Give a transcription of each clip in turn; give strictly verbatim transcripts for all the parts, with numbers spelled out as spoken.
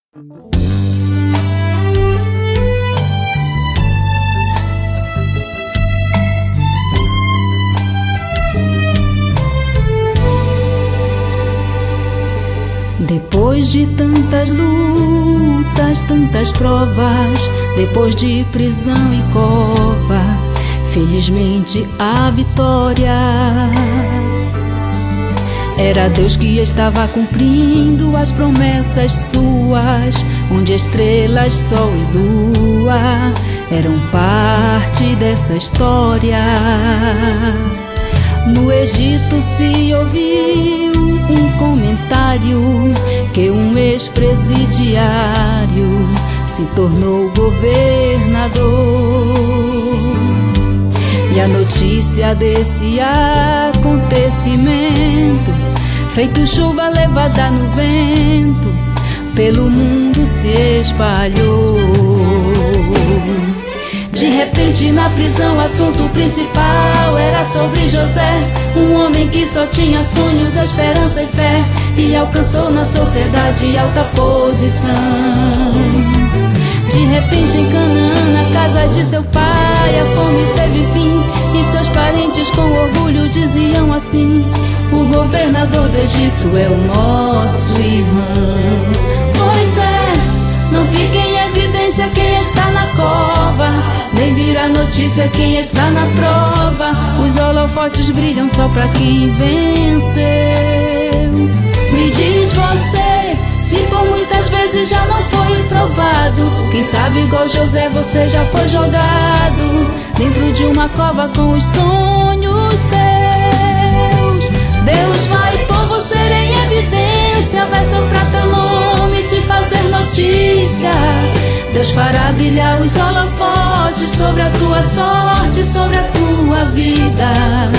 Depois de tantas lutas, tantas provas, depois de prisão e cova, felizmente a vitória. Era Deus que estava cumprindo as promessas suas, onde estrelas, sol e lua eram parte dessa história. No Egito se ouviu um comentário que um ex-presidiário se tornou governador. E a notícia desse acontecimento, feito chuva levada no vento, pelo mundo se espalhou. De repente na prisão o assunto principal era sobre José, um homem que só tinha sonhos, esperança e fé, e alcançou na sociedade alta posição. De repente em Canaã, na casa de seu pai, a fome teve fim, e seus parentes com orgulho diziam assim: o governador do Egito é o nosso irmão. Pois é, não fique em evidência quem está na cova, nem vira notícia quem está na prova. Os holofotes brilham só pra quem venceu. Me diz você, se por muitas vezes já não foi provado, quem sabe igual José você já foi jogado dentro de uma cova com os sonhos teus. Deus vai pôr você em evidência, vai soprar teu nome, te fazer notícia. Deus fará brilhar os holofotes sobre a tua sorte, sobre a tua vida.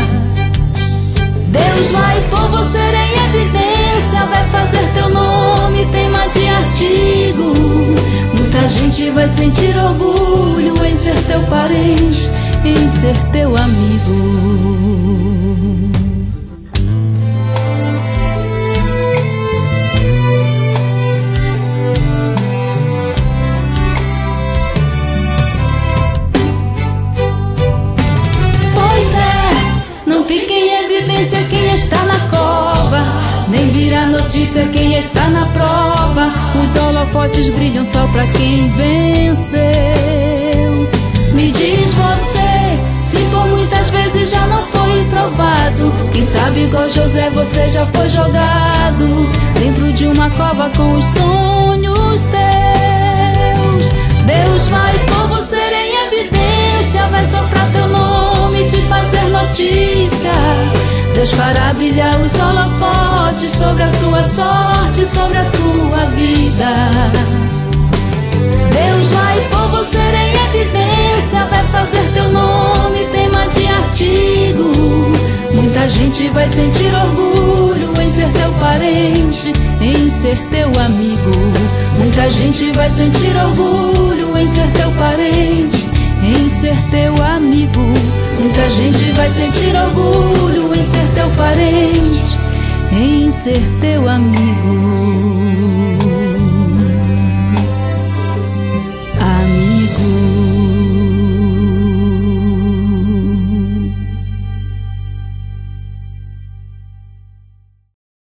Deus vai pôr você em evidência, vai fazer teu nome tema de artigo. Muita gente vai sentir orgulho em ser teu parente, em ser teu amigo. Quem está na cova, nem vira notícia quem está na prova. Os holofotes brilham só pra quem venceu. Me diz você, se por muitas vezes já não foi provado, quem sabe igual José você já foi jogado dentro de uma cova com os sonhos teus. Deus vai pôr você em evidência, vai soprar teu nome, te fazer notícia. Deus fará brilhar os holofotes sobre a tua sorte, sobre a tua vida. Deus vai pôr você em evidência, vai fazer teu nome tema de artigo. Muita gente vai sentir orgulho em ser teu parente, em ser teu amigo. Muita gente vai sentir orgulho em ser teu parente, em ser teu amigo. Muita gente vai sentir orgulho em ser teu parente, em ser teu amigo.